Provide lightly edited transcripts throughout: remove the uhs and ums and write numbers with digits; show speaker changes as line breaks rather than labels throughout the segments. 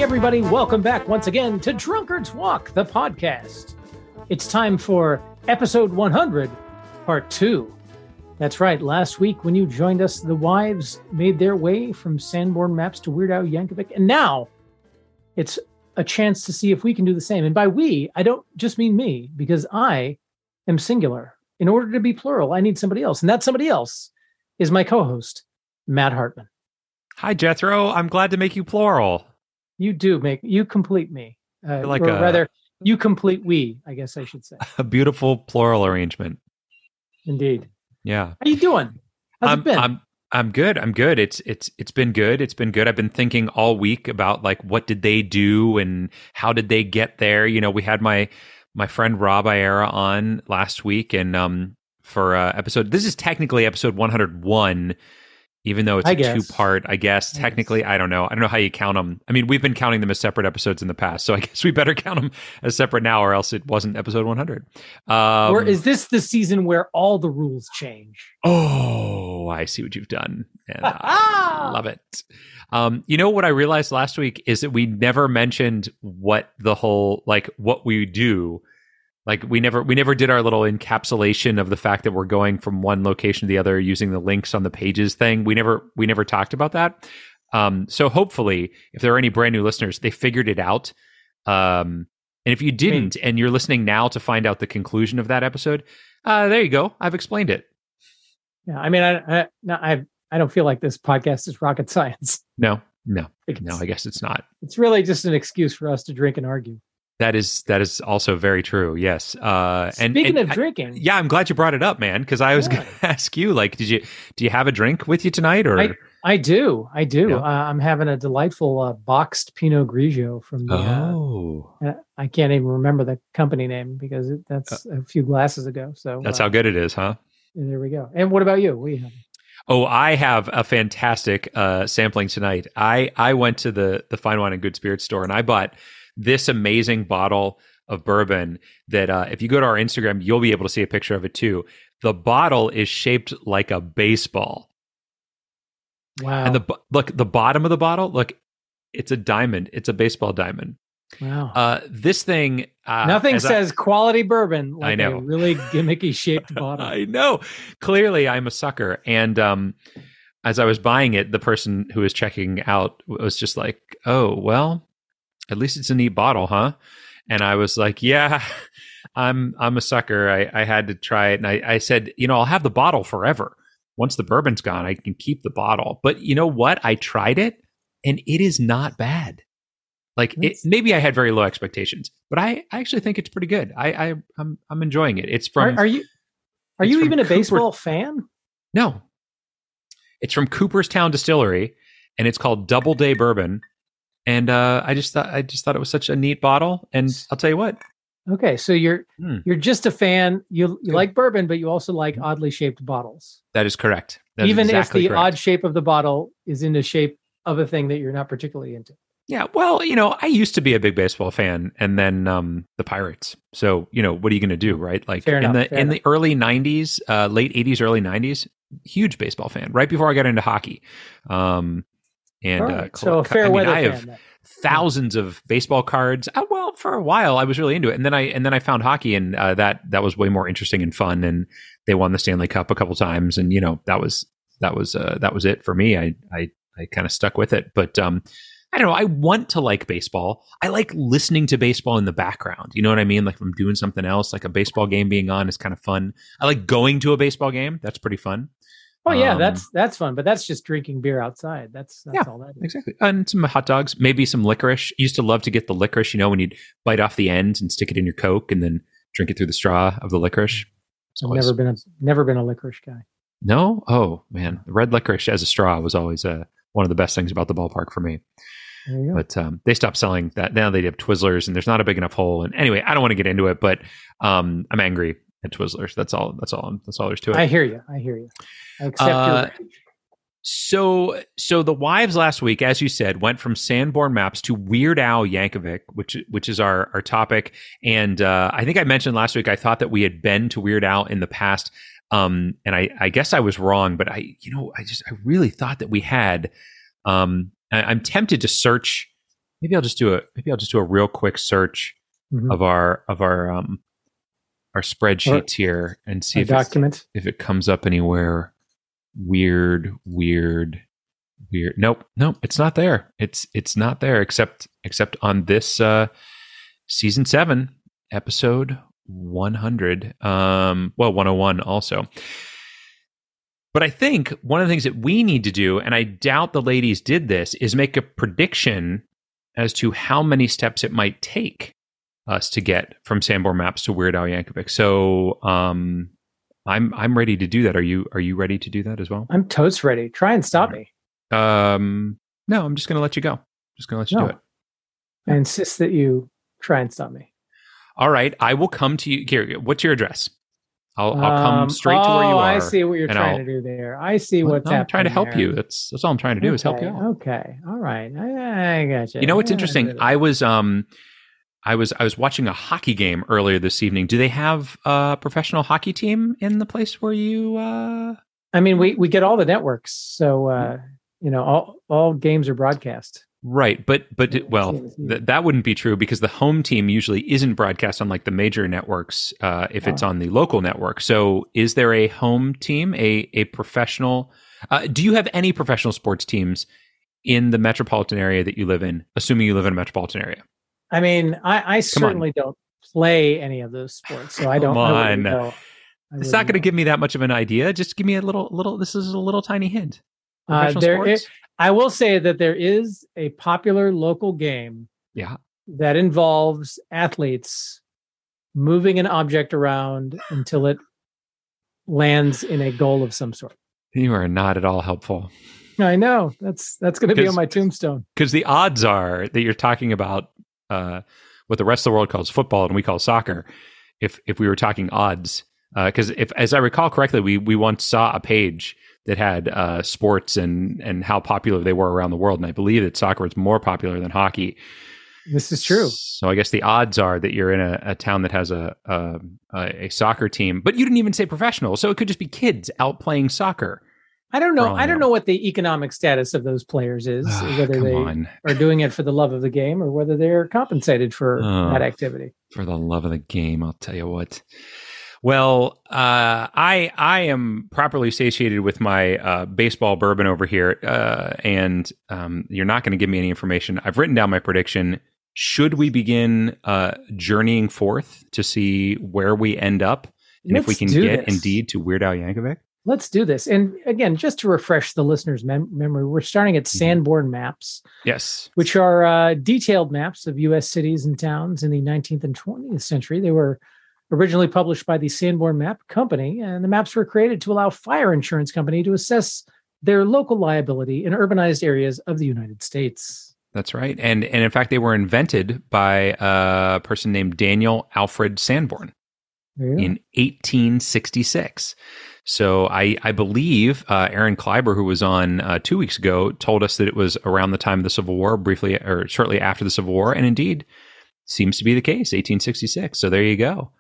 everybody. Welcome back once again to Drunkard's Walk, the podcast. It's time for episode 100, part 2. That's right. Last week when you joined us, the wives made their way from Sanborn Maps to Weird Al Yankovic. And now it's a chance to see if we can do the same. And by we, I don't just mean me, because I am singular. In order to be plural, I need somebody else. And that somebody else is my co-host, Matt Hartman.
Hi, Jethro. I'm glad to make you plural.
You complete me. Rather, you complete we, I guess I should say.
A beautiful plural arrangement.
Indeed.
Yeah.
How you doing? How's it been?
I'm good. It's been good. It's been good. I've been thinking all week about like what did they do and how did they get there? You know, we had my friend Rob Iera on last week, and for episode, this is technically episode 101. Even though it's a two-part, I guess, technically, I don't know. I don't know how you count them. I mean, we've been counting them as separate episodes in the past, so I guess we better count them as separate now, or else it wasn't episode 100.
Or is this the season where all the rules change?
Oh, I see what you've done, and I love it. You know what I realized last week is that we never mentioned what the whole, like, what we do. Like we never did our little encapsulation of the fact that we're going from one location to the other using the links on the pages thing. We never talked about that. So hopefully, if there are any brand new listeners, they figured it out. And if you didn't, and you're listening now to find out the conclusion of that episode, there you go. I've explained it.
Yeah, I mean, I don't feel like this podcast is rocket science.
No, I guess it's not.
It's really just an excuse for us to drink and argue.
That is also very true. Yes.
Speaking of drinking,
yeah, I'm glad you brought it up, man. Because I was going to ask you, like, do you have a drink with you tonight? Or
I do.
Yeah.
I'm having a delightful boxed Pinot Grigio from the. I can't even remember the company name because that's a few glasses ago. So
that's how good it is, huh?
There we go. And what about you? What do you have?
Oh, I have a fantastic sampling tonight. I went to the Fine Wine and Good Spirits store and I bought this amazing bottle of bourbon that if you go to our Instagram, you'll be able to see a picture of it too. The bottle is shaped like a baseball.
Wow.
And the bottom of the bottle, look, it's a diamond. It's a baseball diamond.
Wow.
This thing...
Nothing says quality bourbon like
I know.
a really gimmicky shaped bottle.
I know. Clearly, I'm a sucker. And as I was buying it, the person who was checking out was just like, oh, well... At least it's a neat bottle, huh? And I was like, yeah, I'm a sucker. I had to try it. And I said, I'll have the bottle forever. Once the bourbon's gone, I can keep the bottle. But you know what? I tried it and it is not bad. Like maybe I had very low expectations, but I actually think it's pretty good. I'm enjoying it. It's from.
Are you even a baseball fan?
No. It's from Cooperstown Distillery and it's called Double Day Bourbon. And I just thought it was such a neat bottle. And I'll tell you what.
Okay, so you're just a fan. You like bourbon, but you also like oddly shaped bottles.
That is correct.
Even if the odd shape of the bottle is in the shape of a thing that you're not particularly into.
Yeah, well, I used to be a big baseball fan, and then the Pirates. So, what are you going to do, right? Like in the early '90s, late '80s, early '90s, huge baseball fan. Right before I got into hockey.
So a fair weather
I
fan.
have thousands of baseball cards. Well, for a while I was really into it, and then I found hockey, and that was way more interesting and fun. And they won the Stanley Cup a couple times, and that was it for me. I kind of stuck with it, but I don't know. I want to like baseball. I like listening to baseball in the background. You know what I mean? Like if I'm doing something else, like a baseball game being on is kind of fun. I like going to a baseball game. That's pretty fun.
Oh yeah, that's fun, but that's just drinking beer outside. That's all that is.
Exactly. And some hot dogs, maybe some licorice. Used to love to get the licorice, when you'd bite off the end and stick it in your Coke and then drink it through the straw of the licorice.
I've never been a licorice guy.
No? Oh man, the red licorice as a straw was always one of the best things about the ballpark for me.
There you go.
But they stopped selling that. Now they have Twizzlers, and there's not a big enough hole. And anyway, I don't want to get into it, but I'm angry at Twizzlers. That's all there's to it.
I hear you. I accept your rage.
So the wives last week, as you said, went from Sanborn Maps to Weird Al Yankovic, which is our topic. And I think I mentioned last week I thought that we had been to Weird Al in the past. And I guess I was wrong, but I really thought that we had. I'm tempted to search maybe I'll just do a real quick search of our spreadsheets here and see if it comes up anywhere. Weird. Nope, it's not there. It's not there except on this season 7, episode 100. 101 also. But I think one of the things that we need to do, and I doubt the ladies did this, is make a prediction as to how many steps it might take us to get from Sanborn Maps to Weird Al Yankovic. So I'm ready to do that. Are you ready to do that as well?
I'm totes ready. Try and stop me.
No, I'm just going to let you go. Just going to let you do it.
I insist that you try and stop me.
All right. I will come to you. Here, what's your address? I'll come straight to where you are.
I see what you're trying to do there. I see what's happening.
I'm trying to help you. That's all I'm trying to do is help you out.
Okay. All right. I got you.
You know what's interesting? I was watching a hockey game earlier this evening. Do they have a professional hockey team in the place where you?
I mean, we get all the networks, so all games are broadcast.
Right, but that wouldn't be true because the home team usually isn't broadcast on like the major networks if it's on the local network. So, is there a home team, a professional? Do you have any professional sports teams in the metropolitan area that you live in? Assuming you live in a metropolitan area.
I mean, I certainly don't play any of those sports, so I don't.
Come on. It's not going to give me that much of an idea. Just give me a little. This is a little tiny hint.
I will say that there is a popular local game that involves athletes moving an object around until it lands in a goal of some sort.
You are not at all helpful.
I know. That's going to be on my tombstone.
Because the odds are that you're talking about what the rest of the world calls football and we call soccer. If we were talking odds, because as I recall correctly, we once saw a page that had sports and how popular they were around the world. And I believe that soccer is more popular than hockey.
This is true.
So I guess the odds are that you're in a town that has a soccer team, but you didn't even say professional. So it could just be kids out playing soccer.
I don't know. I don't know what the economic status of those players is, whether they are doing it for the love of the game or whether they're compensated for that activity.
For the love of the game, I'll tell you what. Well, I am properly satiated with my baseball bourbon over here, and you're not going to give me any information. I've written down my prediction. Should we begin journeying forth to see where we end up, and if we can get indeed to Weird Al Yankovic?
Let's do this. And again, just to refresh the listeners' memory, we're starting at Sanborn Maps.
Yes.
Which are detailed maps of U.S. cities and towns in the 19th and 20th century. They were originally published by the Sanborn Map Company, and the maps were created to allow fire insurance company to assess their local liability in urbanized areas of the United States.
That's right. And in fact, they were invented by a person named Daniel Alfred Sanborn in 1866. So I believe Aaron Kleiber, who was on 2 weeks ago, told us that it was around the time of the Civil War, briefly or shortly after the Civil War, and indeed seems to be the case, 1866. So there you go.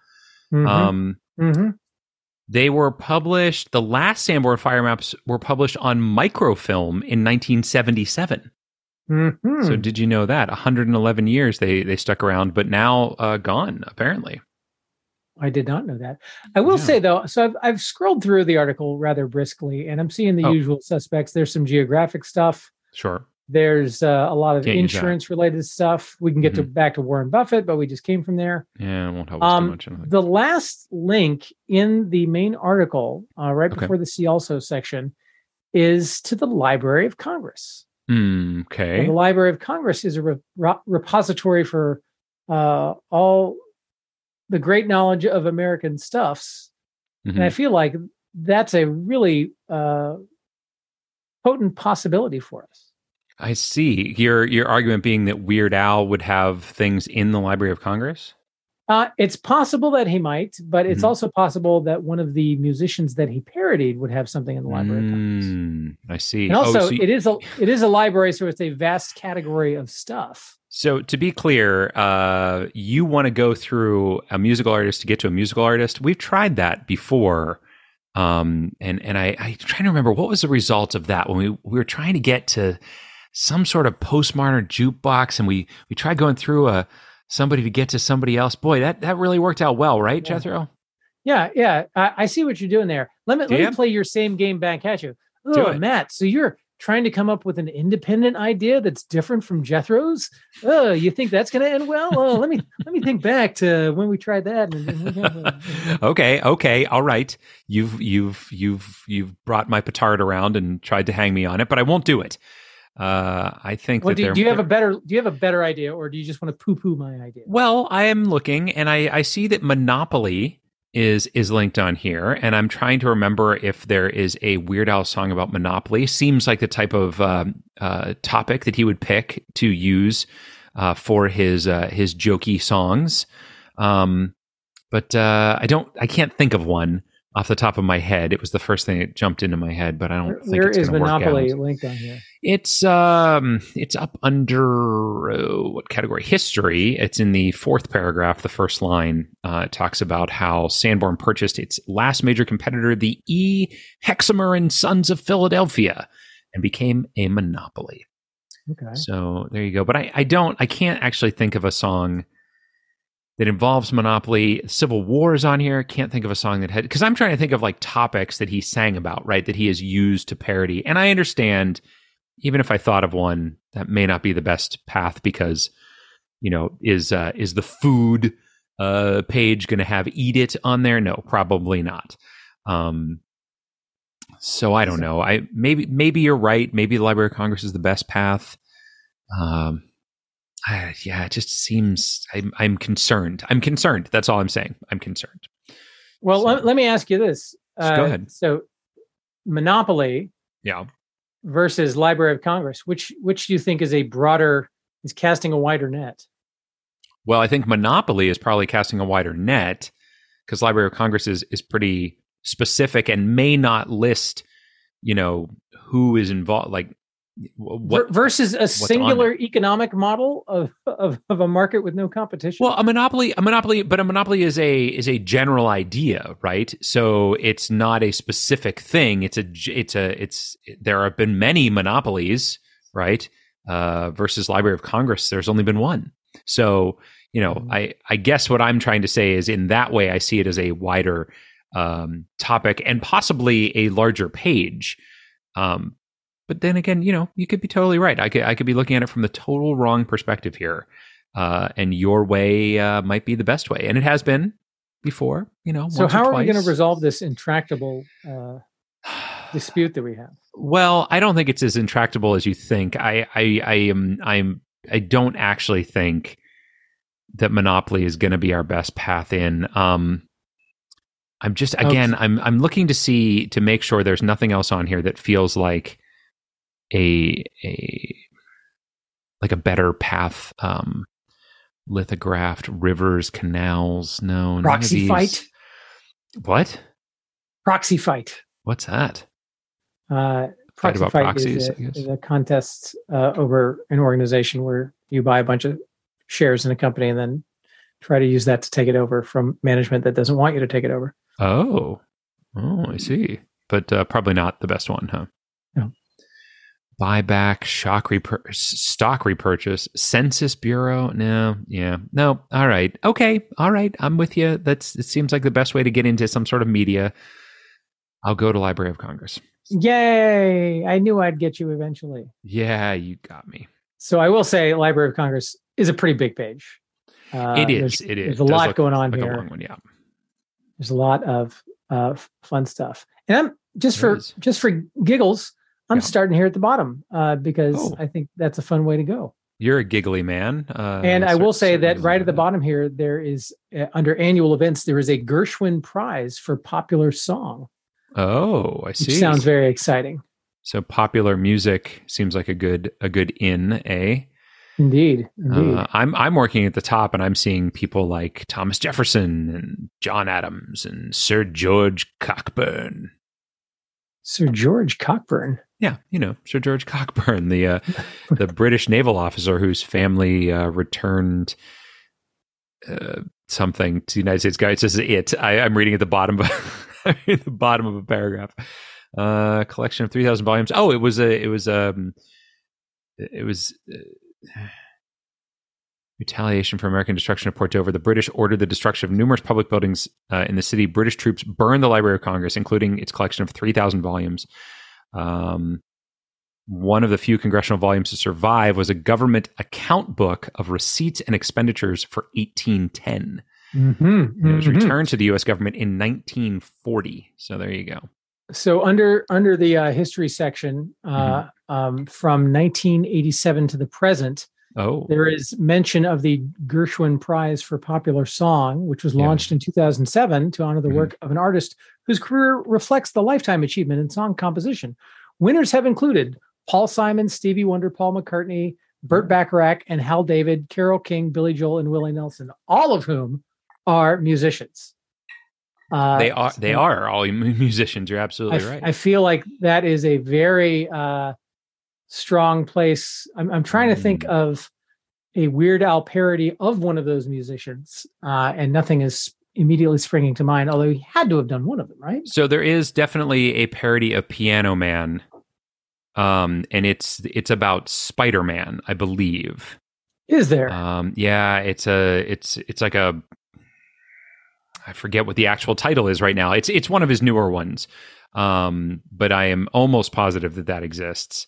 They were published, the last Sanborn fire maps were published on microfilm in 1977. So did you know that? 111 years they stuck around, but now gone, apparently.
I did not know that. I will say, though, so I've scrolled through the article rather briskly, and I'm seeing the usual suspects. There's some geographic stuff.
Sure.
There's a lot of insurance-related stuff. We can get back to Warren Buffett, but we just came from there.
Yeah, it won't help us too much.
The last link in the main article, before the See Also section, is to the Library of Congress.
Okay.
And the Library of Congress is a repository for all the great knowledge of American stuffs. And I feel like that's a really potent possibility for us.
I see. Your argument being that Weird Al would have things in the Library of Congress?
It's possible that he might, but it's also possible that one of the musicians that he parodied would have something in the Library of Congress.
I see.
And also, it is a library, so it's a vast category of stuff.
So to be clear, you want to go through a musical artist to get to a musical artist. We've tried that before. And I'm trying to remember what was the result of that when we were trying to get to some sort of postmodern jukebox, and we tried going through somebody to get to somebody else. Boy, that really worked out well, right, Jethro?
Yeah. I see what you're doing there. Let me play your same game back at you. Oh, Matt, so you're trying to come up with an independent idea that's different from Jethro's? Oh, you think that's going to end well? Oh, let me think back to when we tried that.
Okay, all right. You've brought my petard around and tried to hang me on it, but I won't do it. I think.
Well, do you have a better idea, or do you just want to poo-poo my idea?
Well, I am looking, and I see that Monopoly is linked on here, and I'm trying to remember if there is a Weird Al song about Monopoly. Seems like the type of topic that he would pick to use for his jokey songs. But I can't think of one off the top of my head. It was the first thing that jumped into my head, but I don't think it's going to work out.
Where is Monopoly linked on here?
It's up under what category? History. It's in the fourth paragraph. The first line talks about how Sanborn purchased its last major competitor, the E. Hexamer and Sons of Philadelphia, and became a monopoly.
Okay.
So there you go. But I can't actually think of a song that involves Monopoly. Civil War is on here. Can't think of a song that had, because I'm trying to think of like topics that he sang about, right? That he has used to parody. And I understand, even if I thought of one, that may not be the best path because, is the food page going to have "Eat It" on there? No, probably not. So I don't know. Maybe you're right. Maybe the Library of Congress is the best path. It just seems I'm concerned. I'm concerned. That's all I'm saying. I'm concerned.
Well, let me ask you this.
Go ahead.
So Monopoly versus Library of Congress, which do you think is casting a wider net?
Well, I think Monopoly is probably casting a wider net because Library of Congress is pretty specific and may not list, who is involved, like what
versus a singular economic model of a market with no competition.
Well, a monopoly is a general idea, right? So it's not a specific thing. There have been many monopolies, right? Versus Library of Congress, there's only been one. So, I guess what I'm trying to say is, in that way, I see it as a wider topic and possibly a larger page. But then again, you could be totally right. I could be looking at it from the total wrong perspective here, and your way might be the best way, and it has been before.
So how are we going to resolve this intractable dispute that we have?
Well, I don't think it's as intractable as you think. I don't actually think that Monopoly is going to be our best path in. I'm just I'm looking to make sure there's nothing else on here that feels like a better path. Lithographed, rivers, canals. No.
Proxy fight.
What?
Proxy fight.
What's that?
Proxy
about
fight
proxies,
is a contest over an organization where you buy a bunch of shares in a company and then try to use that to take it over from management that doesn't want you to take it over.
Oh, I see. But probably not the best one, huh?
No.
Buyback, stock repurchase, Census Bureau. No. All right. Okay. All right. I'm with you. It seems like the best way to get into some sort of media. I'll go to Library of Congress.
Yay. I knew I'd get you eventually.
Yeah, you got me.
So I will say Library of Congress is a pretty big page.
It is.
There's a lot going on
like
here.
A long one, yeah.
There's a lot of fun stuff. And I'm just for giggles, I'm starting here at the bottom because I think that's a fun way to go.
You're a giggly man.
And I will say that right at the bottom here, there is, under annual events, there is a Gershwin Prize for popular song.
Oh, I see.
Which sounds very exciting.
So popular music seems like a good in, eh?
Indeed.
I'm working at the top, and I'm seeing people like Thomas Jefferson and John Adams and Sir George Cockburn.
Sir George Cockburn.
Yeah, Sir George Cockburn, the British naval officer whose family returned something to the United States. Guy, it says I'm reading at the bottom of the bottom of a paragraph. Collection of 3,000 volumes. Oh, it was it was retaliation for American destruction of Port Dover. The British ordered the destruction of numerous public buildings in the city. British troops burned the Library of Congress, including its collection of 3,000 volumes. One of the few congressional volumes to survive was a government account book of receipts and expenditures for 1810. It was returned to the U.S. government in 1940. So there you go.
So under the history section, from 1987 to the present, there is mention of the Gershwin Prize for Popular Song, which was launched in 2007 to honor the work of an artist whose career reflects the lifetime achievement in song composition. Winners have included Paul Simon, Stevie Wonder, Paul McCartney, Burt Bacharach, and Hal David, Carole King, Billy Joel, and Willie Nelson, all of whom are musicians.
They are all musicians. You're absolutely right.
I feel like that is a very strong place. I'm trying to think of a Weird Al parody of one of those musicians, and nothing is immediately springing to mind, although he had to have done one of them, right?
So there is definitely a parody of Piano Man, and it's about Spider-Man, I believe.
Is there?
Yeah, it's like a, I forget what the actual title is right now. It's one of his newer ones, but I am almost positive that exists.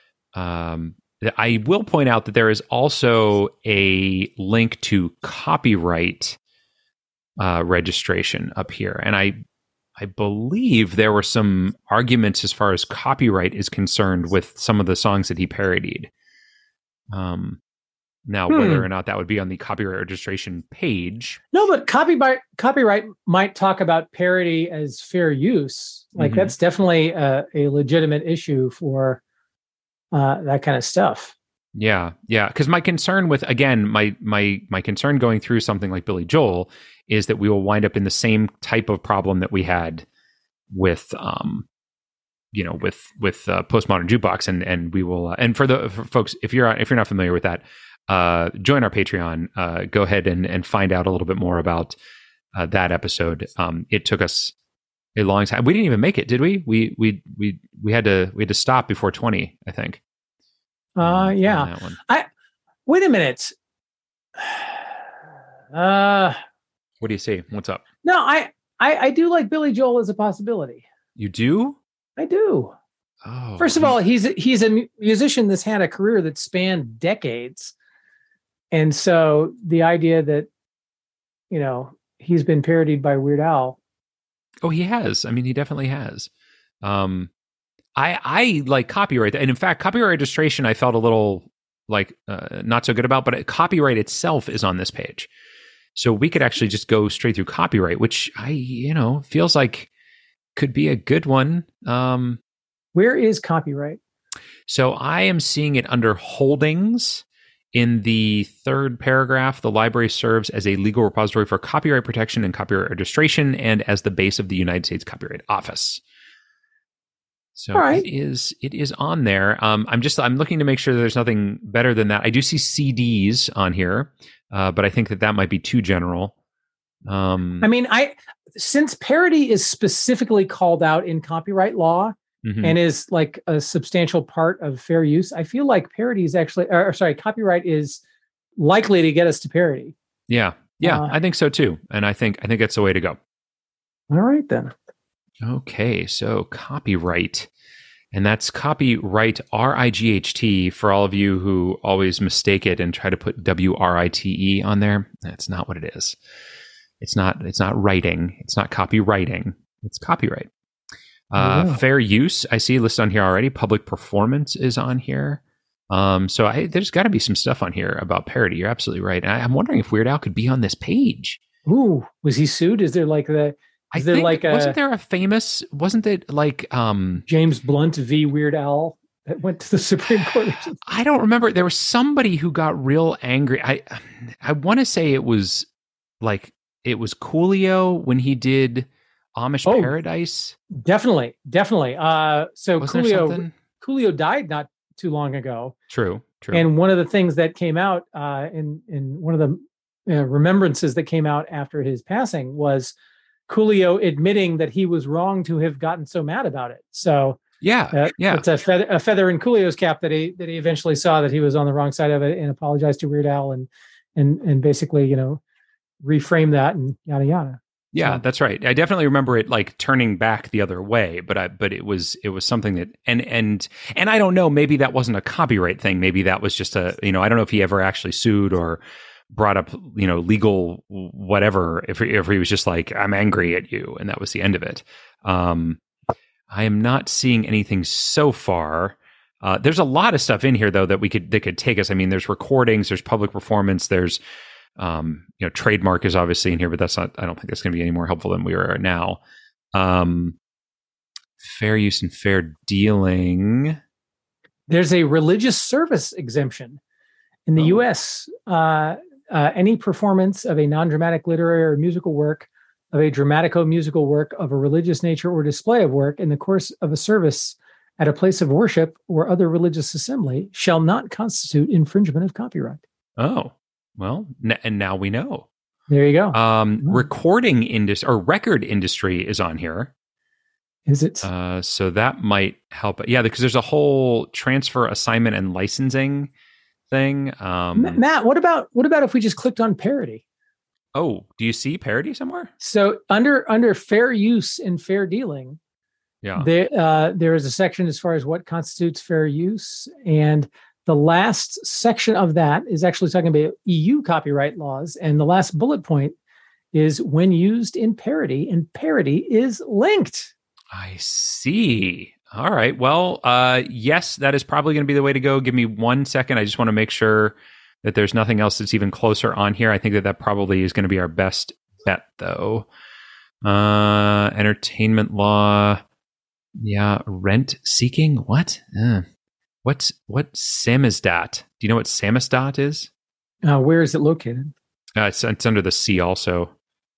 I will point out that there is also a link to copyright registration up here, and I believe there were some arguments as far as copyright is concerned with some of the songs that he parodied. Now, whether or not that would be on the copyright registration page.
No, but copyright might talk about parody as fair use. Like that's definitely a legitimate issue for that kind of stuff.
Yeah. Because my concern with, again, my concern going through something like Billy Joel is that we will wind up in the same type of problem that we had with Postmodern Jukebox, and we will. And for folks, if you're not familiar with that, join our Patreon. Go ahead and find out a little bit more about that episode. It took us a long time. We didn't even make it, did we? We had to stop before 20, I think.
Yeah. Wait a minute.
What do you see? What's up?
No, I do like Billy Joel as a possibility.
You do?
I do.
Oh.
First of all, he's a musician that's had a career that spanned decades. And so the idea that, he's been parodied by Weird Al.
Oh, he has. I mean, he definitely has. I like copyright. And in fact, copyright registration, I felt a little like not so good about, but copyright itself is on this page. So we could actually just go straight through copyright, which feels like could be a good one.
Where is copyright?
So I am seeing it under holdings in the third paragraph. The library serves as a legal repository for copyright protection and copyright registration, and as the base of the United States Copyright Office. So it is on there. I'm looking to make sure that there's nothing better than that. I do see CDs on here, but I think that might be too general. Since parody is specifically called out in copyright law and is like a substantial part of fair use, I feel like copyright is likely to get us to parody. Yeah, I think so too, and I think that's the way to go.
All right then.
Okay, so copyright, and that's copyright RIGHT for all of you who always mistake it and try to put WRITE on there. That's not what it is. It's not writing. It's not copywriting. It's copyright. Fair use, I see listed on here already. Public performance is on here. So there's got to be some stuff on here about parody. You're absolutely right. And I'm wondering if Weird Al could be on this page.
Ooh, was he sued? Is there like the...
wasn't it like
James Blunt v. Weird Al that went to the Supreme Court?
I don't remember. There was somebody who got real angry. I want to say it was Coolio when he did Amish Paradise. Definitely.
So Coolio died not too long ago.
True.
And one of the things that came out in one of the remembrances that came out after his passing was Coolio admitting that he was wrong to have gotten so mad about it. So
Yeah, yeah.
It's a feather in Coolio's cap that he eventually saw that he was on the wrong side of it and apologized to Weird Al and basically, reframe that and yada yada.
Yeah,
So.
that's right. I definitely remember it like turning back the other way, but it was something that and I don't know, maybe that wasn't a copyright thing. Maybe that was just I don't know if he ever actually sued or brought up, legal whatever, if he was just like, I'm angry at you, and that was the end of it. I am not seeing anything so far. There's a lot of stuff in here though that could take us. I mean, there's recordings, there's public performance, there's trademark is obviously in here, but I don't think that's going to be any more helpful than we are now. Fair use and fair dealing.
There's a religious service exemption in the U.S. Any performance of a non-dramatic literary or musical work, of a dramatico-musical work of a religious nature or display of work in the course of a service at a place of worship or other religious assembly shall not constitute infringement of copyright.
Oh, well, and now we know.
There you go.
Recording industry or record industry is on here.
Is it?
So that might help. Yeah, because there's a whole transfer, assignment, and licensing thing.
Matt, what about if we just clicked on parody?
Oh, do you see parody somewhere?
So under fair use and fair dealing, there is a section as far as what constitutes fair use, and the last section of that is actually talking about EU copyright laws, and the last bullet point is when used in parody, and parody is linked.
I see. All right. Well, yes, that is probably going to be the way to go. Give me 1 second. I just want to make sure that there's nothing else that's even closer on here. I think that probably is going to be our best bet, though. Entertainment law. Yeah. Rent seeking. What? What samizdat? Do you know what samizdat is?
Where is it located?
It's under the C also.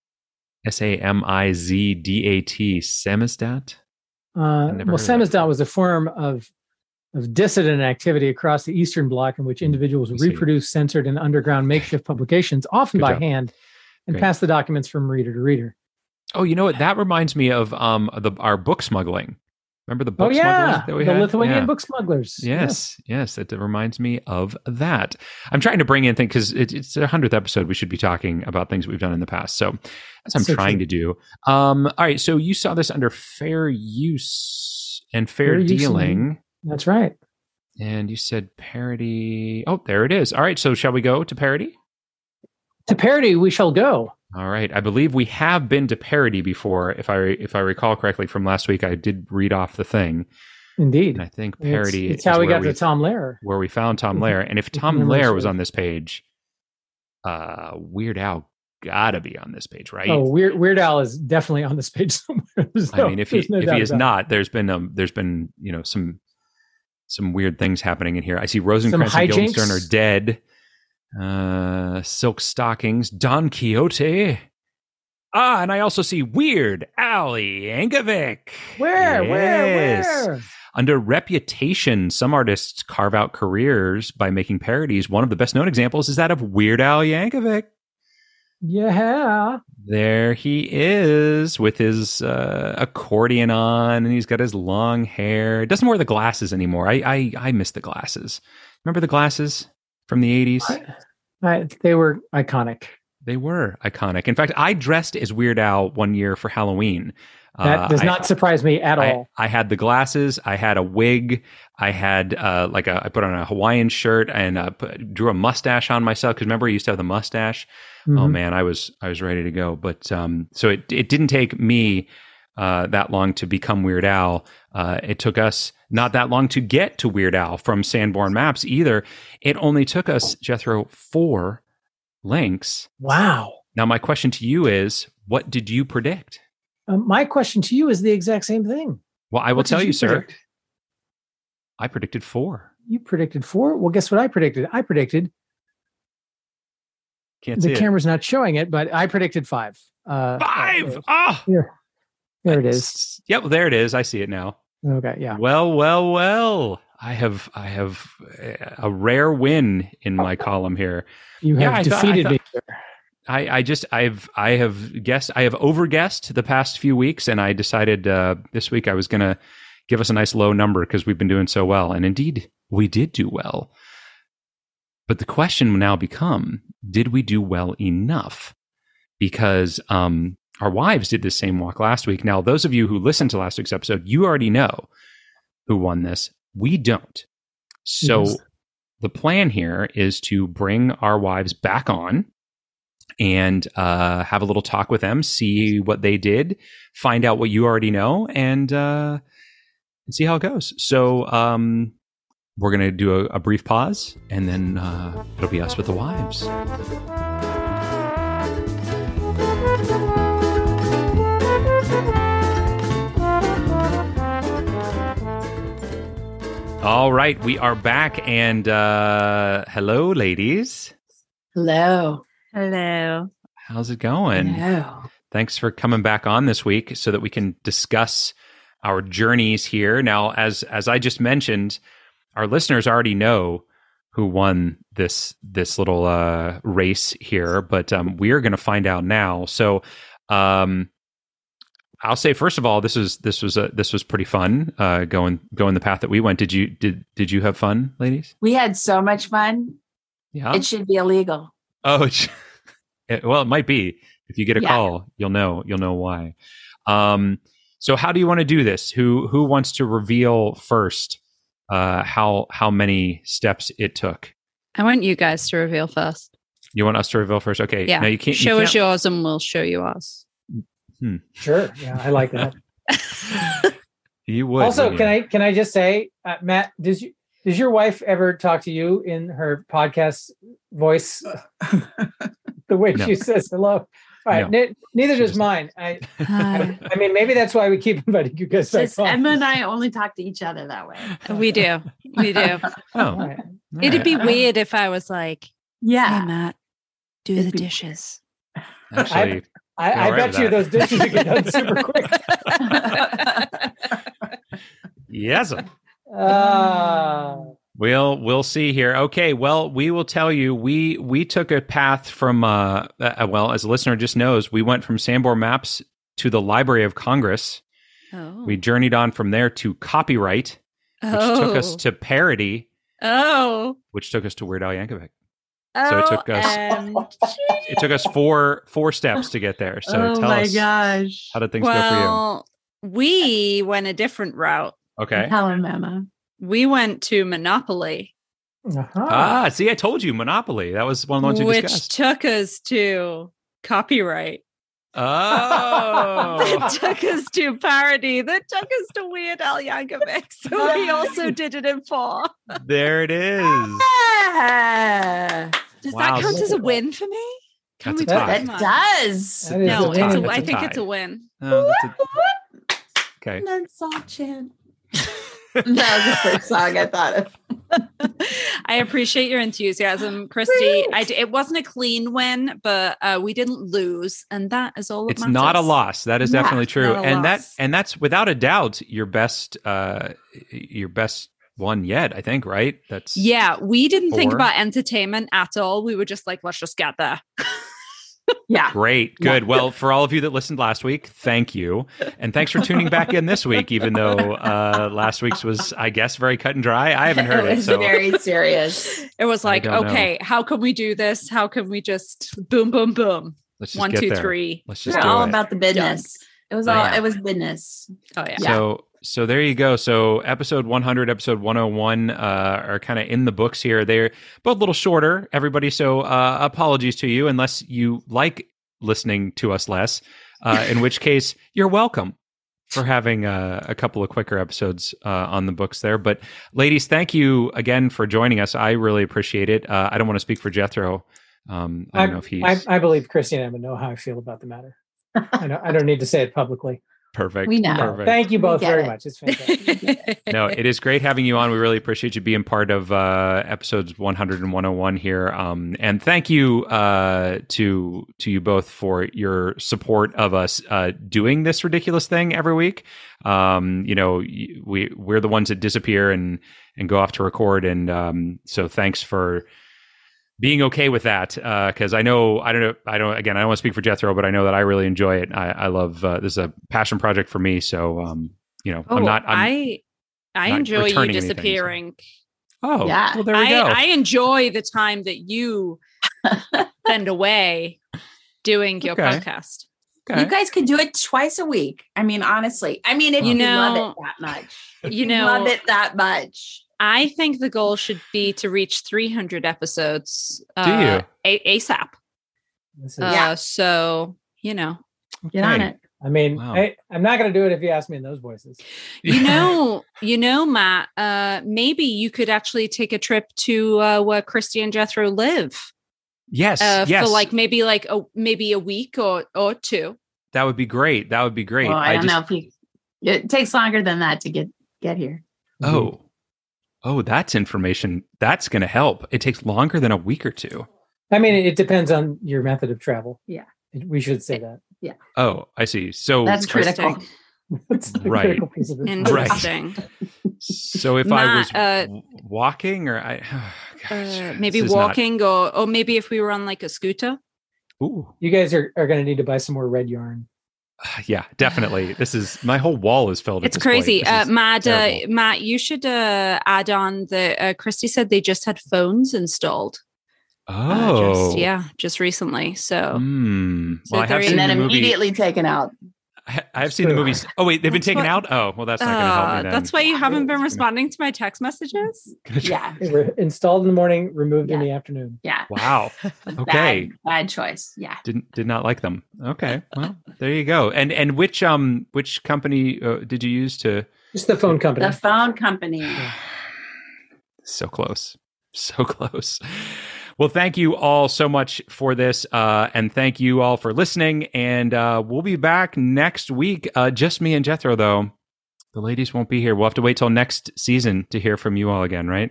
SAMIZDAT. Samizdat?
Samizdat was a form of dissident activity across the Eastern Bloc in which individuals reproduced censored and underground makeshift publications, often by hand, and pass the documents from reader to reader.
Oh, you know what? That reminds me of our book smuggling. Remember the book smugglers that we had?
The Lithuanian book smugglers.
Yes. It reminds me of that. I'm trying to bring in things because it's the 100th episode. We should be talking about things we've done in the past. So that's what I'm trying to do. All right. So you saw this under fair use and fair dealing.
That's right.
And you said parody. Oh, there it is. All right. So shall we go to parody?
To parody, we shall go.
All right. I believe we have been to parody before. If I recall correctly from last week, I did read off the thing.
Indeed.
And I think parody
it's how we got to Tom Lehrer.
Where we found Tom Lehrer. And if Tom Lehrer was on this page, Weird Al gotta be on this page, right?
Oh, Weird Al is definitely on this page somewhere.
If he is not, there's been some weird things happening in here. I see Rosencrantz and Guildenstern are dead. Silk Stockings, Don Quixote. And I also see Weird Al Yankovic.
Where?
Under reputation, some artists carve out careers by making parodies. One of the best known examples is that of Weird Al Yankovic.
Yeah.
There he is with his accordion on, and he's got his long hair. Doesn't wear the glasses anymore. I miss the glasses. Remember the glasses from the 80s?
They were iconic.
They were iconic. In fact, I dressed as Weird Al one year for Halloween.
That does not surprise me at all.
I had the glasses. I had a wig. I had I put on a Hawaiian shirt and drew a mustache on myself. Because remember, I used to have the mustache. Mm-hmm. Oh man, I was ready to go. But so it didn't take me that long to become Weird Al. It took us not that long to get to Weird Al from Sanborn Maps either. It only took us, Jethro, 4 links.
Wow.
Now my question to you is, what did you predict?
My question to you is the exact same thing.
Well, I will tell you, sir. I predicted 4.
You predicted 4? Well, guess what I predicted? I predicted.
Can't see
the camera's not showing it, but I predicted 5.
5!
Here it is.
Yep, there it is. I see it now.
Okay, yeah.
Well. I have a rare win in my column here.
You have defeated me, sir.
I have overguessed the past few weeks, and I decided this week I was going to give us a nice low number because we've been doing so well. And indeed, we did do well. But the question will now become, did we do well enough? Because our wives did the same walk last week. Now, those of you who listened to last week's episode, you already know who won this. We don't. So the plan here is to bring our wives back on and have a little talk with them, see what they did, find out what you already know, and see how it goes. So we're going to do a brief pause, and then it'll be us with the wives. All right, we are back, and hello, ladies.
Hello.
Hello.
How's it going?
Hello.
Thanks for coming back on this week so that we can discuss our journeys here. Now, as I just mentioned, our listeners already know who won this little race here, but we are going to find out now. So, I'll say first of all, this was pretty fun. Going the path that we went. Did you have fun, ladies?
We had so much fun.
Yeah,
it should be illegal.
Oh, well, it might be. If you get a call, you'll know why. So how do you want to do this? Who wants to reveal first? How many steps it took?
I want you guys to reveal first.
You want us to reveal first? Okay.
Yeah.
No, you can't
show us yours, and we'll show you ours.
Sure. Yeah, I like that.
You would.
Also, can I just say, Matt, does your wife ever talk to you in her podcast voice, the way she says hello? All right.
No.
Neither does mine. I mean, maybe that's why we keep inviting you guys back on.
Emma and I only talk to each other that way.
We do.
Oh,
Right.
It'd be weird if I was like,
Yeah.
"Hey, Matt, do the dishes."
Actually,
I
right
bet you those dishes would get done super quick.
yes. We'll see here. Okay, well, we will tell you. We took a path from well, as a listener just knows, we went from Sanborn Maps to the Library of Congress.
Oh.
We journeyed on from there to copyright, which took us to parody, which took us to Weird Al Yankovic. So it took us four steps to get there. So tell us,
gosh,
how did things go for
you? We went a different route.
you? Okay.
Tell him, Emma.
We went to Monopoly,
See, I told you, Monopoly. That was one of the ones you
which
discussed.
took us to copyright.
Oh.
That took us to parody. That took us to Weird Al Yankovic. So we also did it in 4.
There it is.
Yeah.
Does
Wow.
that count as a win for me?
That's a
we
tie.
put
That
that
does.
That is
No,
a tie.
That's
I
a
think
tie.
it's a win.
Oh, okay.
That's all chant. That was the first song I thought of.
I appreciate your enthusiasm, Christy. It wasn't a clean win, but we didn't lose, and that is all that
It's
matters.
not a loss. That is definitely true.
not a
And
loss.
that's without a doubt your best one yet, I think, right? That's
Yeah, we didn't think
4.
about entertainment at all. We were just like, let's just get there.
Yeah.
great. Good. Well, for all of you that listened last week, thank you. And thanks for tuning back in this week, even though last week's was, I guess, very cut and dry. I haven't heard
It
it.
was
So
very serious.
It was like,
don't
okay, how can we do this? How can we just boom, boom, boom?
let's just
1,
get
2,
there.
3.
Let's just
We're
do
all
it.
about the business. It was all.
Yeah.
It was business.
Oh yeah.
So there you go. So episode 100, episode 101 are kind of in the books here. They're both a little shorter, everybody. So apologies to you unless you like listening to us less, in which case you're welcome for having a couple of quicker episodes on the books there. But ladies, thank you again for joining us. I really appreciate it. I don't want to speak for Jethro. I don't know if he's
I believe Christy and Emma know how I feel about the matter. I don't need to say it publicly.
perfect.
We know.
Perfect.
Thank you both
get
very
it.
much. It's fantastic.
No, it is great having you on. We really appreciate you being part of episodes 100 and 101 here. And thank you to you both for your support of us doing this ridiculous thing every week. We're the ones that disappear and go off to record. And so thanks for being okay with that, because I don't want to speak for Jethro, but I know that I really enjoy it. I love this is a passion project for me. So I'm not.
I
not
enjoy you
returning anything, so-
disappearing.
Oh,
Yeah.
well, there we go.
I enjoy the time that you spend away doing your
Okay.
podcast.
Okay.
You guys could do it twice a week. I mean, honestly. I mean, if
You
you
know-
love it that much.
You know,
love it that much.
I think the goal should be to reach 300 episodes.
Do you?
ASAP.
This is-
Yeah.
So,
Get on
Okay.
it.
I mean,
Wow.
I'm not going to do it if you ask me in those voices.
you know, Matt, maybe you could actually take a trip to where Christy and Jethro live
Yes.
for maybe a week or two.
That would be great. That would be great.
Well, I don't know if it takes longer than that to get here.
Oh, that's information. That's going to help. It takes longer than a week or two.
I mean, it depends on your method of travel.
Yeah.
We should say that.
Oh, I see. So
That's critical.
That's the
Right.
critical piece of it.
Interesting.
So if
Matt,
I was walking or
Maybe
this is not-
walking or maybe if we were on like a scooter.
Ooh,
You guys are going to need to buy some more red yarn.
yeah, definitely. This is my whole wall is filled. at
It's
this point.
crazy.
This is terrible.
Matt, you should add on the Christy said they just had phones installed.
Oh,
Just recently. So
Well, I have
they're
seen
And then
the movie.
immediately taken out.
I've seen the movies. Oh wait, they've been
That's
taken
what-
out. Oh, well, that's not going to help me. Then.
that's why you haven't been
It's
responding to my text messages.
Yeah.
They were installed in the morning, removed in
Yeah.
the afternoon.
Yeah.
Wow. Okay.
Bad choice. Yeah.
Did not like them. Okay. Well, there you go. And which company did you use to?
Just the phone company.
The phone company.
So close. So close. Well, thank you all so much for this. And thank you all for listening. And we'll be back next week. Just me and Jethro, though. The ladies won't be here. We'll have to wait till next season to hear from you all again, right?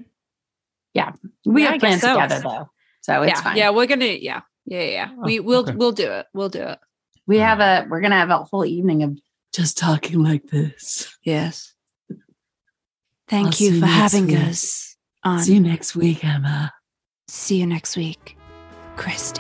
We
Yeah, I
have plans
guess so.
together though. So it's fine.
Yeah, we're gonna yeah.
Oh,
We'll
okay.
we'll do it. We'll do it.
We're gonna have a whole evening of just talking like this.
Yes.
I'll
Thank
see
you
you
for
next
having
week.
us on.
See you next week, Emma.
See you next week, Christy.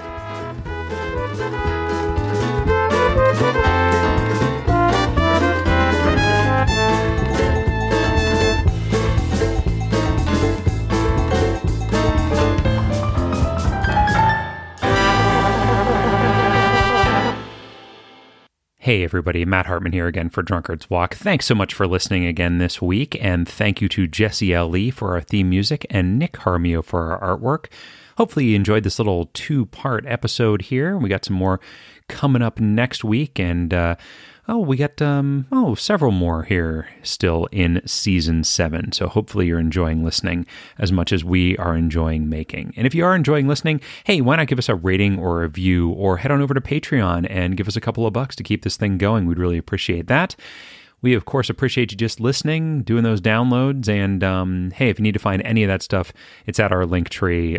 Hey, everybody. Matt Hartman here again for Drunkard's Walk. Thanks so much for listening again this week. And thank you to Jesse L. Lee for our theme music and Nick Harmio for our artwork. Hopefully you enjoyed this little 2-part episode here. We got some more coming up next week. And, we got several more here still in season 7. So hopefully you're enjoying listening as much as we are enjoying making. And if you are enjoying listening, hey, why not give us a rating or a review, or head on over to Patreon and give us a couple of bucks to keep this thing going. We'd really appreciate that. We, of course, appreciate you just listening, doing those downloads, and hey, if you need to find any of that stuff, it's at our link tree,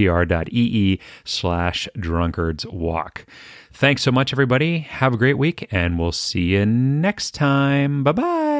linktr.ee/drunkardswalk. Thanks so much, everybody. Have a great week, and we'll see you next time. Bye-bye.